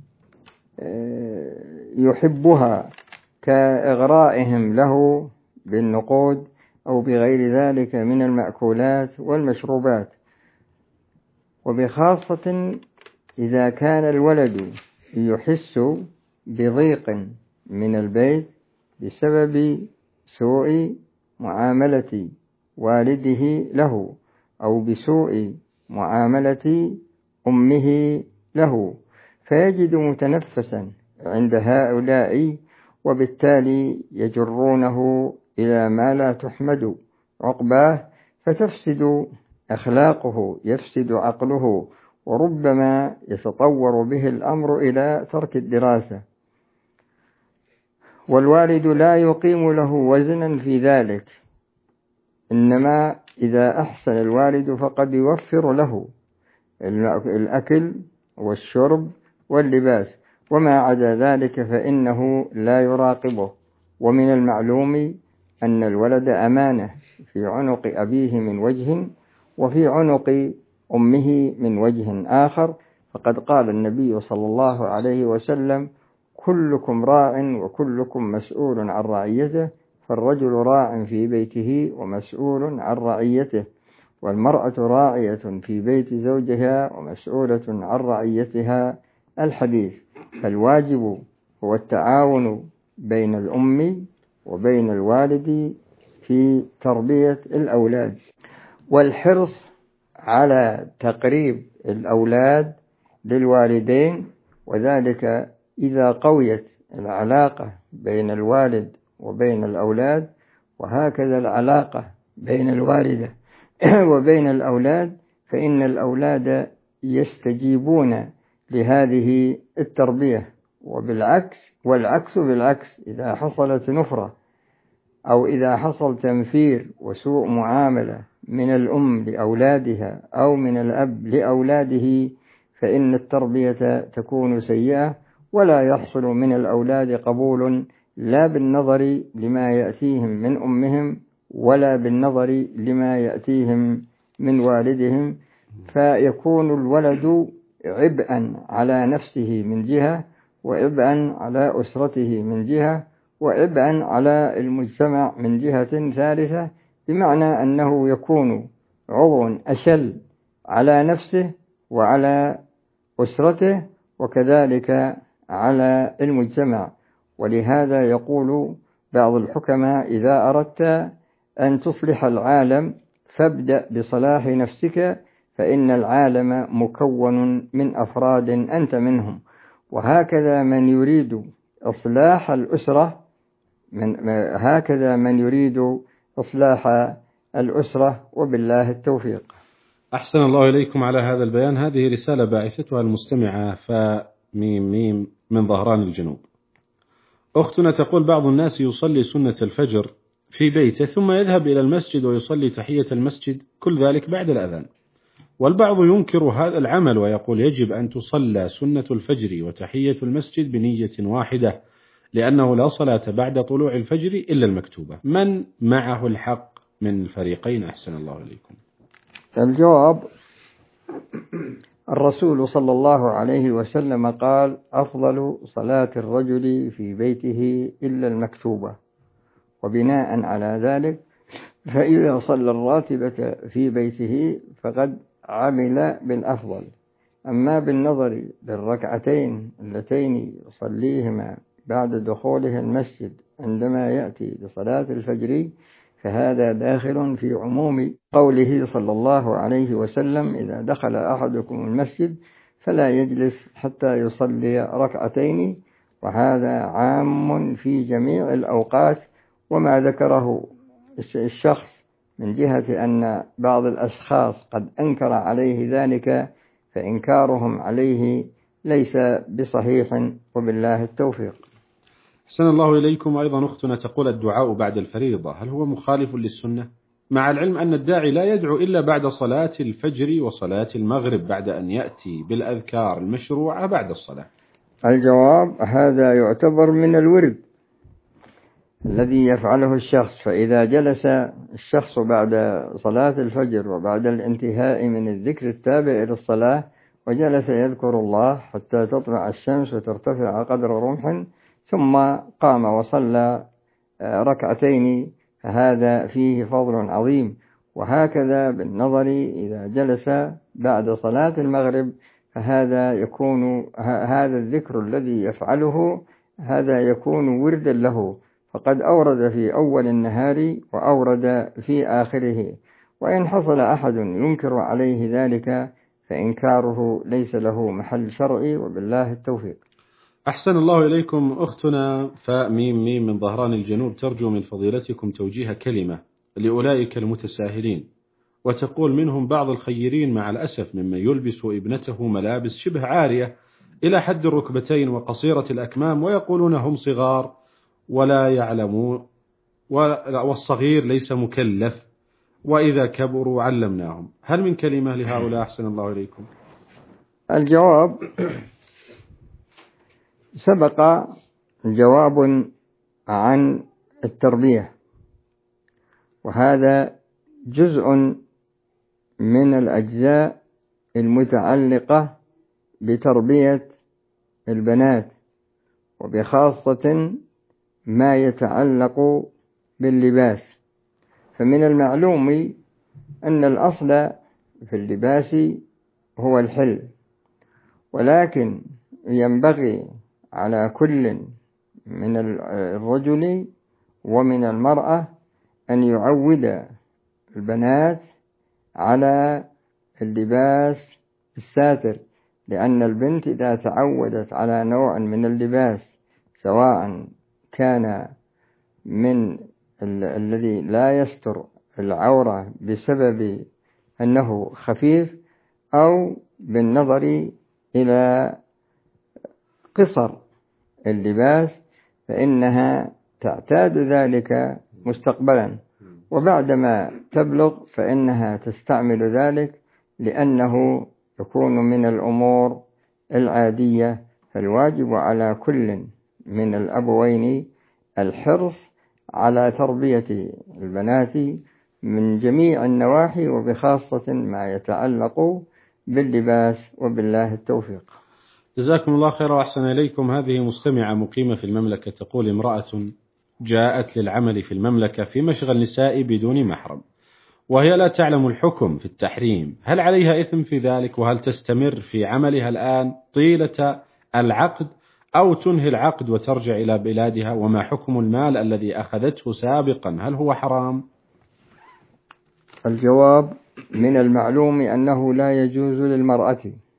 يحبها كإغرائهم له بالنقود أو بغير ذلك من المأكولات والمشروبات. وبخاصة إذا كان الولد يحس بضيق من البيت بسبب سوء معاملة والده له أو بسوء معاملة أمه له، فيجد متنفسا عند هؤلاء، وبالتالي يجرونه إلى ما لا تحمد عقباه، فتفسد أخلاقه، يفسد عقله، وربما يتطور به الأمر إلى ترك الدراسة. والوالد لا يقيم له وزنا في ذلك، إنما إذا أحسن الوالد فقد يوفر له الأكل والشرب واللباس، وما عدا ذلك فإنه لا يراقبه. ومن المعلوم أن الولد أمانة في عنق أبيه من وجه، وفي عنق أمه من وجه آخر. فقد قال النبي صلى الله عليه وسلم: كلكم راع وكلكم مسؤول عن رعيته، فالرجل راع في بيته ومسؤول عن رعيته، والمرأة راعية في بيت زوجها ومسؤولة عن رعيتها. الحديث. فالواجب هو التعاون بين الأم وبين الوالد في تربية الأولاد، والحرص على تقريب الأولاد للوالدين، وذلك إذا قويت العلاقة بين الوالد وبين الأولاد، وهكذا العلاقة بين الوالدة وبين الأولاد، فإن الأولاد يستجيبون لهذه التربية. وبالعكس والعكس بالعكس، إذا حصلت نفرة أو إذا حصل تنفير وسوء معاملة من الأم لأولادها أو من الأب لأولاده، فإن التربية تكون سيئة، ولا يحصل من الأولاد قبول لا بالنظر لما يأتيهم من أمهم ولا بالنظر لما يأتيهم من والدهم، فيكون الولد عبئا على نفسه من جهة، وعبئا على أسرته من جهة، وعبئا على المجتمع من جهة ثالثة، بمعنى أنه يكون عضو أشل على نفسه وعلى أسرته وكذلك على المجتمع. ولهذا يقول بعض الحكماء: إذا أردت أن تصلح العالم فابدأ بصلاح نفسك، فإن العالم مكون من أفراد أنت منهم. وهكذا من يريد إصلاح الأسرة من هكذا من يريد إصلاح الأسرة، وبالله التوفيق. أحسن الله إليكم على هذا البيان. هذه رسالة باعثتها المستمعة فميم ميم من ظهران الجنوب. أختنا تقول: بعض الناس يصلي سنة الفجر في بيته ثم يذهب إلى المسجد ويصلي تحية المسجد، كل ذلك بعد الأذان، والبعض ينكر هذا العمل ويقول يجب أن تصلى سنة الفجر وتحية المسجد بنية واحدة، لأنه لا صلاة بعد طلوع الفجر إلا المكتوبة. من معه الحق من الفريقين؟ أحسن الله إليكم. الجواب: الرسول صلى الله عليه وسلم قال: أفضل صلاة الرجل في بيته إلا المكتوبة. وبناء على ذلك فإذا صلى الراتبة في بيته فقد عمل بالأفضل. أما بالنظر للركعتين اللتين يصليهما بعد دخوله المسجد عندما يأتي لصلاة الفجر، فهذا داخل في عموم قوله صلى الله عليه وسلم: إذا دخل أحدكم المسجد فلا يجلس حتى يصلي ركعتين. وهذا عام في جميع الأوقات، وما ذكره الشخص من جهة أن بعض الأشخاص قد أنكر عليه ذلك، فإنكارهم عليه ليس بصحيح، وبالله التوفيق. أحسن الله إليكم. أيضا أختنا تقول الدعاء بعد الفريضة هل هو مخالف للسنة؟ مع العلم أن الداعي لا يدعو إلا بعد صلاة الفجر وصلاة المغرب بعد أن يأتي بالأذكار المشروعة بعد الصلاة. الجواب هذا يعتبر من الورد الذي يفعله الشخص، فإذا جلس الشخص بعد صلاة الفجر وبعد الانتهاء من الذكر التابع إلى الصلاة وجلس يذكر الله حتى تطلع الشمس وترتفع قدر رمح ثم قام وصلى ركعتين، فهذا فيه فضل عظيم. وهكذا بالنظر إذا جلس بعد صلاة المغرب فهذا يكون هذا الذكر الذي يفعله هذا يكون وردا له، فقد أورد في أول النهار وأورد في آخره. وإن حصل أحد ينكر عليه ذلك فإنكاره ليس له محل شرعي، وبالله التوفيق. أحسن الله إليكم. أختنا فاء ميم ميم من ظهران الجنوب ترجو من فضيلتكم توجيه كلمة لأولئك المتساهلين، وتقول منهم بعض الخيرين مع الأسف ممن يلبس ابنته ملابس شبه عارية إلى حد الركبتين وقصيرة الأكمام، ويقولون هم صغار ولا يعلمون، والصغير ليس مكلف، وإذا كبروا علمناهم. هل من كلمة لهؤلاء أحسن الله إليكم؟ الجواب سبق جواب عن التربية، وهذا جزء من الأجزاء المتعلقة بتربية البنات، وبخاصة ما يتعلق باللباس. فمن المعلوم أن الأصل في اللباس هو الحل، ولكن ينبغي على كل من الرجل ومن المرأة أن يعود البنات على اللباس الساتر، لأن البنت إذا تعودت على نوع من اللباس سواء كان من ال الذي لا يستر العورة بسبب أنه خفيف أو بالنظر إلى قصر اللباس، فإنها تعتاد ذلك مستقبلا، وبعدما تبلغ فإنها تستعمل ذلك لأنه يكون من الأمور العادية. فالواجب على كل من الأبوين الحرص على تربية البنات من جميع النواحي، وبخاصة ما يتعلق باللباس، وبالله التوفيق. جزاكم الله خيرا وأحسن إليكم. هذه مستمعة مقيمة في المملكة تقول امرأة جاءت للعمل في المملكة في مشغل نسائي بدون محرم، وهي لا تعلم الحكم في التحريم، هل عليها إثم في ذلك؟ وهل تستمر في عملها الآن طيلة العقد أو تنهي العقد وترجع إلى بلادها؟ وما حكم المال الذي أخذته سابقا، هل هو حرام؟ الجواب من المعلوم أنه لا يجوز للمرأة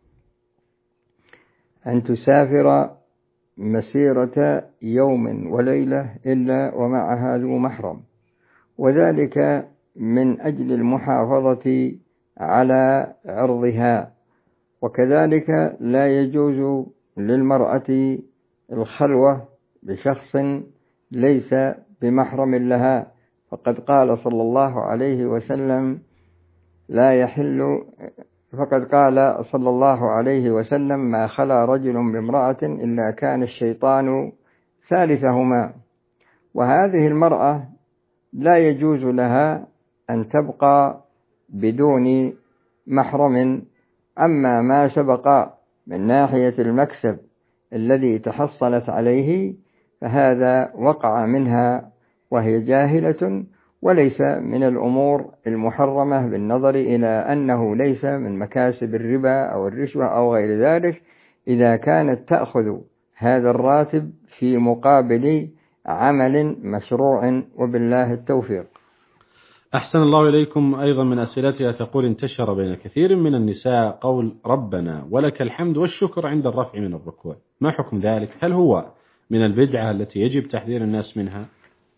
أن تسافر مسيرة يوم وليلة إلا ومعها ذو محرم، وذلك من أجل المحافظة على عرضها. وكذلك لا يجوز للمرأة الخلوة بشخص ليس بمحرم لها، فقد قال صلى الله عليه وسلم لا يحل فقد قال صلى الله عليه وسلم ما خلا رجل بامرأة إلا كان الشيطان ثالثهما. وهذه المرأة لا يجوز لها أن تبقى بدون محرم. أما ما سبق من ناحية المكسب الذي تحصلت عليه فهذا وقع منها وهي جاهلة، وليس من الأمور المحرمة بالنظر إلى أنه ليس من مكاسب الربا أو الرشوة أو غير ذلك، إذا كانت تأخذ هذا الراتب في مقابل عمل مشروع، وبالله التوفيق. أحسن الله إليكم. أيضا من أسئلتها تقول انتشر بين كثير من النساء قول ربنا ولك الحمد والشكر عند الرفع من الركوع، ما حكم ذلك؟ هل هو من البدعة التي يجب تحذير الناس منها؟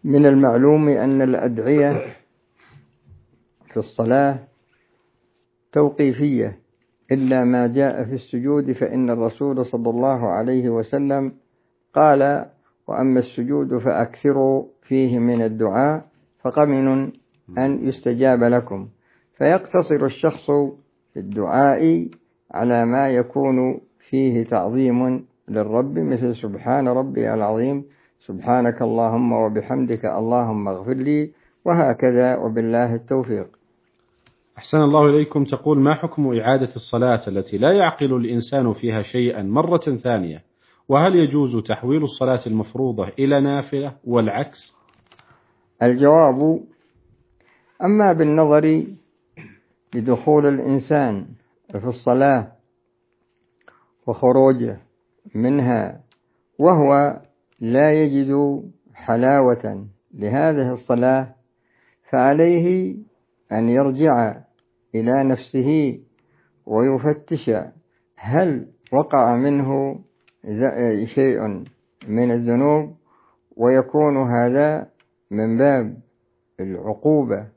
من المعلوم أن الأدعية في الصلاة توقيفية إلا ما جاء في السجود، فإن الرسول صلى الله عليه وسلم قال: وأما السجود فأكثروا فيه من الدعاء فقمن أن يستجاب لكم. فيقتصر الشخص في الدعاء على ما يكون فيه تعظيم للرب، مثل سبحان ربي العظيم، سبحانك اللهم وبحمدك اللهم اغفر لي، وهكذا، وبالله التوفيق. أحسن الله إليكم. تقول: ما حكم إعادة الصلاة التي لا يعقل الإنسان فيها شيئا مرة ثانية؟ وهل يجوز تحويل الصلاة المفروضة إلى نافلة والعكس؟ الجواب: أما بالنظر لدخول الإنسان في الصلاة وخروجه منها وهو لا يجد حلاوة لهذه الصلاة، فعليه أن يرجع إلى نفسه ويفتش هل وقع منه شيء من الذنوب، ويكون هذا من باب العقوبة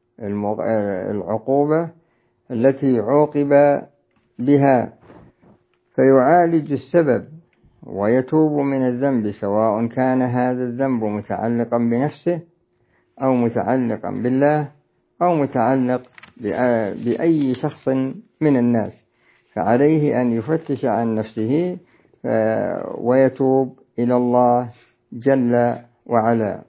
العقوبة التي عوقب بها، فيعالج السبب ويتوب من الذنب، سواء كان هذا الذنب متعلقا بنفسه أو متعلقا بالله أو متعلق بأي شخص من الناس، فعليه أن يفتش عن نفسه ويتوب إلى الله جل وعلا.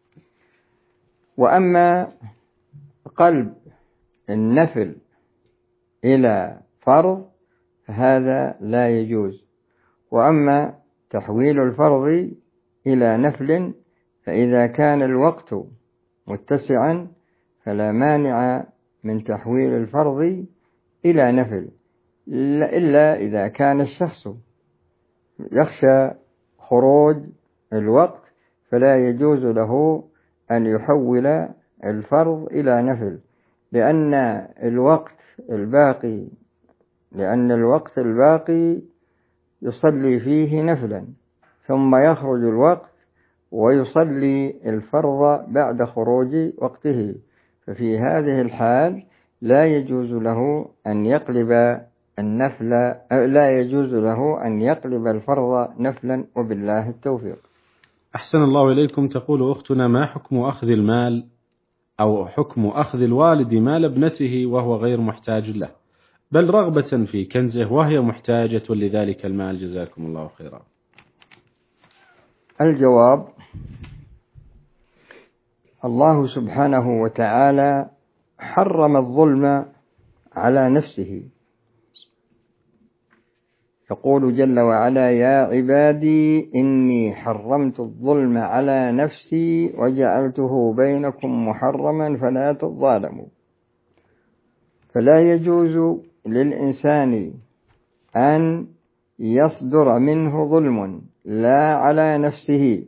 وأما قلب النفل إلى فرض هذا لا يجوز، وأما تحويل الفرض إلى نفل فإذا كان الوقت متسعا فلا مانع من تحويل الفرض إلى نفل، إلا إذا كان الشخص يخشى خروج الوقت فلا يجوز له أن يحول الفرض إلى نفل، لأن الوقت الباقي لأن الوقت الباقي يصلي فيه نفلا، ثم يخرج الوقت ويصلي الفرض بعد خروج وقته، ففي هذه الحال لا يجوز له أن يقلب النفل لا يجوز له أن يقلب الفرض نفلا، وبالله التوفيق. أحسن الله إليكم. تقول أختنا: ما حكم أخذ المال أو حكم أخذ الوالد مال ابنته وهو غير محتاج له، بل رغبة في كنزه وهي محتاجة لذلك المال؟ جزاكم الله خيرا. الجواب: الله سبحانه وتعالى حرم الظلم على نفسه، يقول جل وعلا: يا عبادي إني حرمت الظلم على نفسي وجعلته بينكم محرما فلا تظالموا. فلا يجوز للإنسان أن يصدر منه ظلم لا على نفسه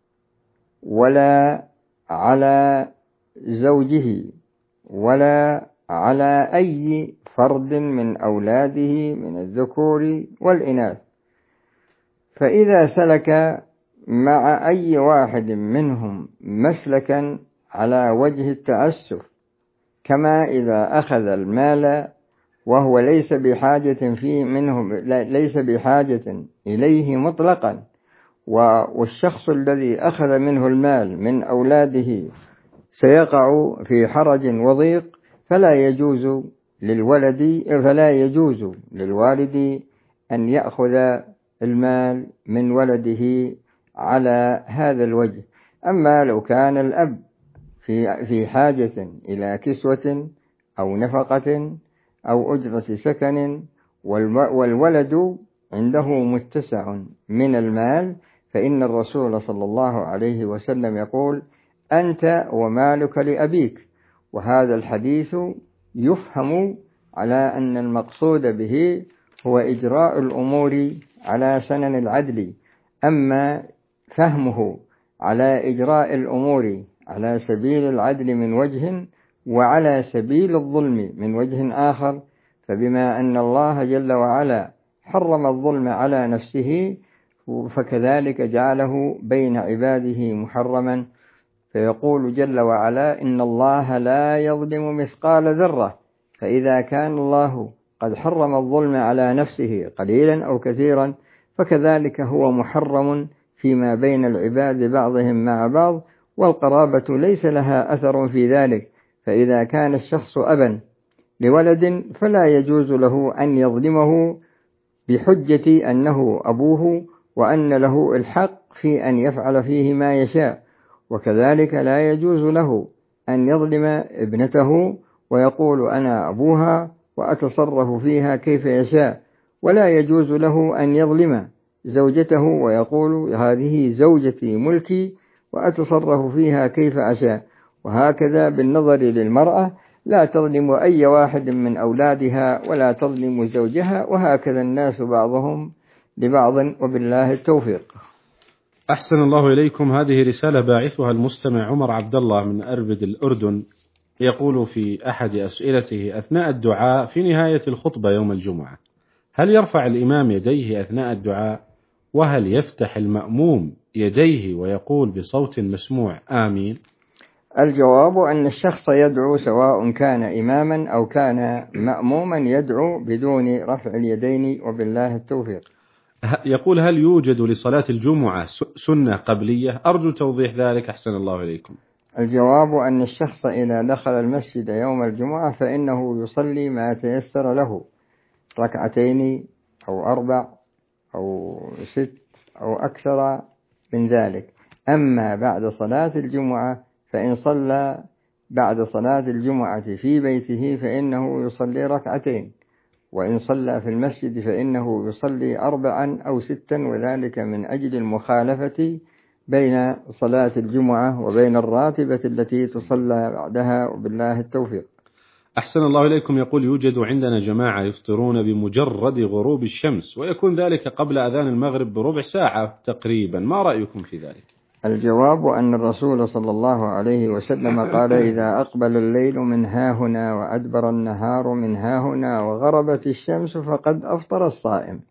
ولا على زوجه ولا على أي فرد من أولاده من الذكور والإناث، فإذا سلك مع أي واحد منهم مسلكا على وجه التعسف، كما إذا أخذ المال وهو ليس بحاجة فيه منه ليس بحاجة إليه مطلقا، والشخص الذي أخذ منه المال من أولاده سيقع في حرج وضيق، فلا يجوز للولد فلا يجوز للوالد أن يأخذ المال من ولده على هذا الوجه. أما لو كان الأب في في حاجة إلى كسوة أو نفقة أو أجرة سكن والولد عنده متسع من المال، فإن الرسول صلى الله عليه وسلم يقول: أنت ومالك لأبيك. وهذا الحديث يفهم على أن المقصود به هو إجراء الأمور على سنن العدل، أما فهمه على إجراء الأمور على سبيل العدل من وجه وعلى سبيل الظلم من وجه آخر، فبما أن الله جل وعلا حرم الظلم على نفسه فكذلك جعله بين عباده محرما فيقول جل وعلا: إن الله لا يظلم مثقال ذرة، فإذا كان الله قد حرم الظلم على نفسه قليلا أو كثيرا، فكذلك هو محرم فيما بين العباد بعضهم مع بعض، والقرابة ليس لها أثر في ذلك. فإذا كان الشخص أبا لولد فلا يجوز له أن يظلمه بحجة أنه أبوه وأن له الحق في أن يفعل فيه ما يشاء، وكذلك لا يجوز له أن يظلم ابنته ويقول: أنا أبوها وأتصرف فيها كيف يشاء. ولا يجوز له أن يظلم زوجته ويقول: هذه زوجتي ملكي وأتصرف فيها كيف أشاء. وهكذا بالنظر للمرأة، لا تظلم أي واحد من أولادها ولا تظلم زوجها، وهكذا الناس بعضهم لبعض، وبالله التوفيق. أحسن الله إليكم. هذه رسالة باعثها المستمع عمر عبد الله من أربد الأردن، يقول في أحد أسئلته: أثناء الدعاء في نهاية الخطبة يوم الجمعة، هل يرفع الإمام يديه أثناء الدعاء؟ وهل يفتح المأموم يديه ويقول بصوت مسموع آمين؟ الجواب أن الشخص يدعو سواء كان إماما أو كان مأموما، يدعو بدون رفع اليدين، وبالله التوفيق. يقول: هل يوجد لصلاة الجمعة سنة قبلية؟ أرجو توضيح ذلك أحسن الله إليكم. الجواب أن الشخص إذا دخل المسجد يوم الجمعة فإنه يصلي ما تيسر له، ركعتين أو أربع أو ست أو أكثر من ذلك. أما بعد صلاة الجمعة فإن صلى بعد صلاة الجمعة في بيته فإنه يصلي ركعتين، وإن صلى في المسجد فإنه يصلي أربعا أو ستا، وذلك من أجل المخالفة بين صلاة الجمعة وبين الراتبة التي تصلى بعدها، وبالله التوفيق. أحسن الله إليكم. يقول: يوجد عندنا جماعة يفطرون بمجرد غروب الشمس، ويكون ذلك قبل أذان المغرب بربع ساعة تقريبا، ما رأيكم في ذلك؟ الجواب أن الرسول صلى الله عليه وسلم قال: إذا أقبل الليل من هاهنا وأدبر النهار من هاهنا وغربت الشمس فقد أفطر الصائم.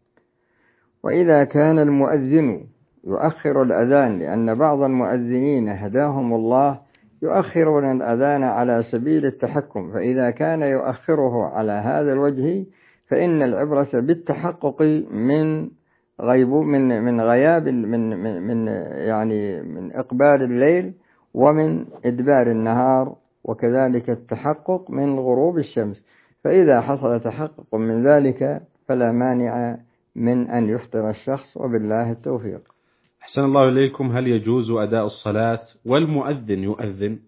وإذا كان المؤذن يؤخر الأذان، لأن بعض المؤذنين هداهم الله يؤخرون الأذان على سبيل التحكم، فإذا كان يؤخره على هذا الوجه فإن العبرة بالتحقق من غيب من من غياب من من, من يعني من إقبال الليل ومن إدبار النهار، وكذلك التحقق من غروب الشمس. فإذا حصل تحقق من ذلك فلا مانع من أن يفطر الشخص، وبالله التوفيق. أحسن الله إليكم. هل يجوز أداء الصلاة والمؤذن يؤذن؟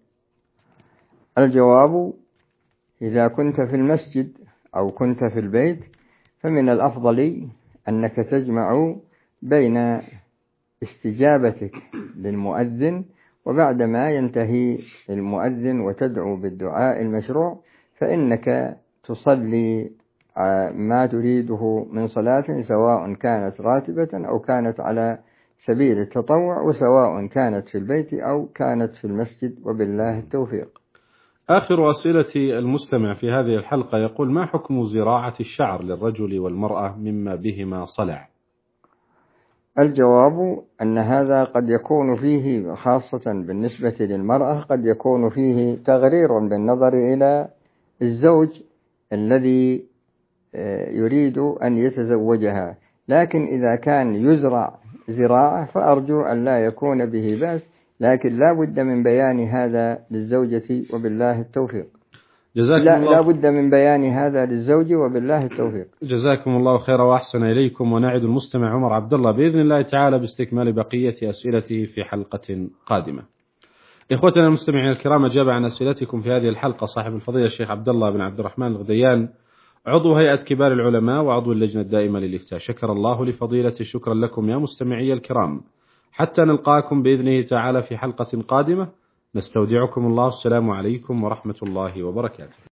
الجواب: إذا كنت في المسجد أو كنت في البيت فمن الأفضل أنك تجمع بين استجابتك للمؤذن وبعدما ينتهي المؤذن وتدعو بالدعاء المشروع، فإنك تصلي ما تريده من صلاة، سواء كانت راتبة أو كانت على سبيل التطوع، وسواء كانت في البيت أو كانت في المسجد، وبالله التوفيق. آخر أسئلة المستمع في هذه الحلقة يقول: ما حكم زراعة الشعر للرجل والمرأة مما بهما صلع؟ الجواب أن هذا قد يكون فيه، خاصة بالنسبة للمرأة، قد يكون فيه تغرير بالنظر إلى الزوج الذي يريد أن يتزوجها، لكن إذا كان يزرع زراعة فأرجو أن لا يكون به بأس، لكن لا بد من بيان هذا للزوجة، وبالله التوفيق. جزاكم لا, الله لا بد من بيان هذا للزوج، وبالله التوفيق. جزاكم الله خيرا وأحسن إليكم، ونعد المستمع عمر عبد الله بإذن الله تعالى باستكمال بقية أسئلته في حلقة قادمة. إخوتنا المستمعين الكرام، أجاب عن أسئلتكم في هذه الحلقة صاحب الفضيلة الشيخ عبد الله بن عبد الرحمن الغديان، عضو هيئة كبار العلماء وعضو اللجنة الدائمة للإفتاء. شكر الله لفضيلته. شكرا لكم يا مستمعي الكرام، حتى نلقاكم بإذنه تعالى في حلقة قادمة. نستودعكم الله. السلام عليكم ورحمة الله وبركاته.